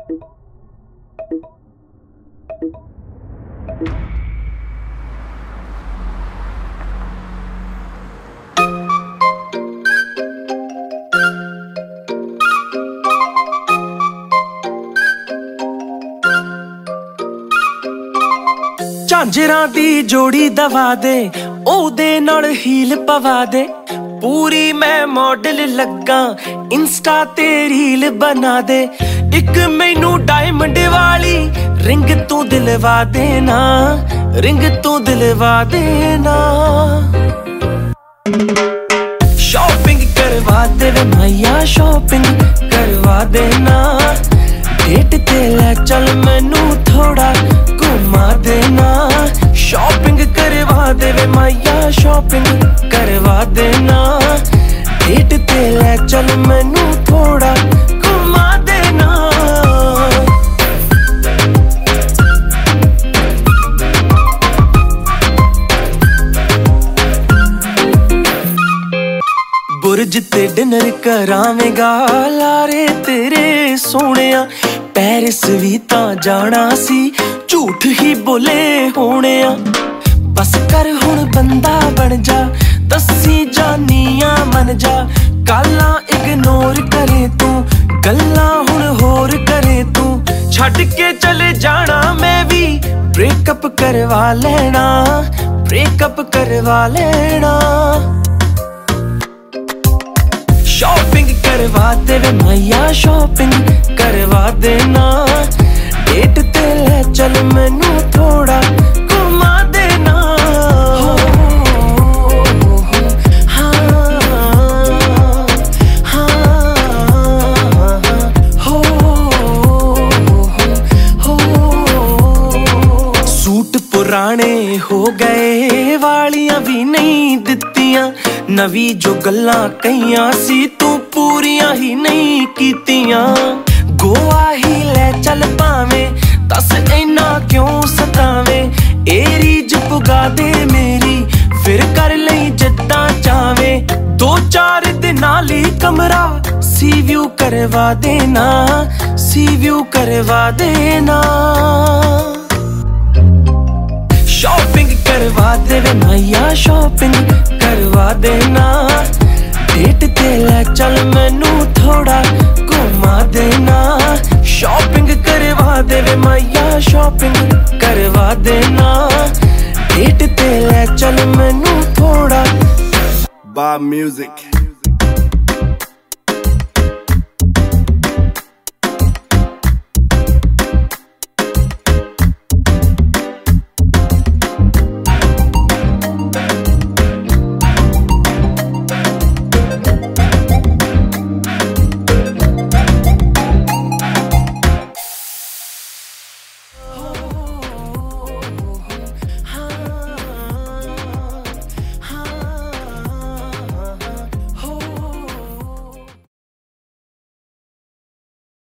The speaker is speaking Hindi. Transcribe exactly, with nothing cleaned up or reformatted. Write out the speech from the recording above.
झांजरां दी जोड़ी दवा दे, ओदे नाल हील पवा दे। पूरी मैं मॉडल लगा, इंस्टा ते रील बना दे। इक मैनू डायमंड वाली रिंग तू दिलवा देना, रिंग तू दिलवा देना। शॉपिंग करवा दे वे मैया, शॉपिंग करवा देना। डेट ते ले चल मैनू थोड़ा घुमा देना। शॉपिंग करवा दे वे मैया, शॉपिंग करवा देना। डेट ते ले चल मैनू थोड़ा घुमा देना। बुरज ते डिनर करावेगा लारे तेरे सोहणिया। पेरिस भी तां जाना सी, झूठ ही बोले होने आ। बस कर हुण बंदा बन जा, दसी जानियां मन जा। गालां इग्नोर करे तू, गल्लां हुण होर करे तू। छड्ड के चले जाना मैं भी, ब्रेकअप करवा लेना, ब्रेकअप करवा लेना। शॉपिंग करवा दे वे मैया, शॉपिंग करवा देना। डेट ते ले चल मैनू थोड़ा घुमा देना। हो, हो, हाँ, हाँ, हो, हो, हो। सूट पुराने हो गए, वालियां भी नहीं दित्तियां। नवी जो गल्लां कहियां सी, तू पूरियां ही नहीं कीतियां। गोवा ही ले चल पावें, दस इन्ना क्यों सतावे। ए रीज पुगा दे मेरी, फिर कर लई जिद्दां चावे। दो चार दिनां लई कमरा सी व्यू करवा देना, सी व्यू करवा देना। शॉपिंग करवा दे वे मैया, शॉपिंग करवा देना। डेट ते ले चल मैनू थोड़ा घुमा देना। शॉपिंग करवा दे वे मैया, शॉपिंग करवा देना। डेट ते ले चल मैनू थोड़ा। Bob Music।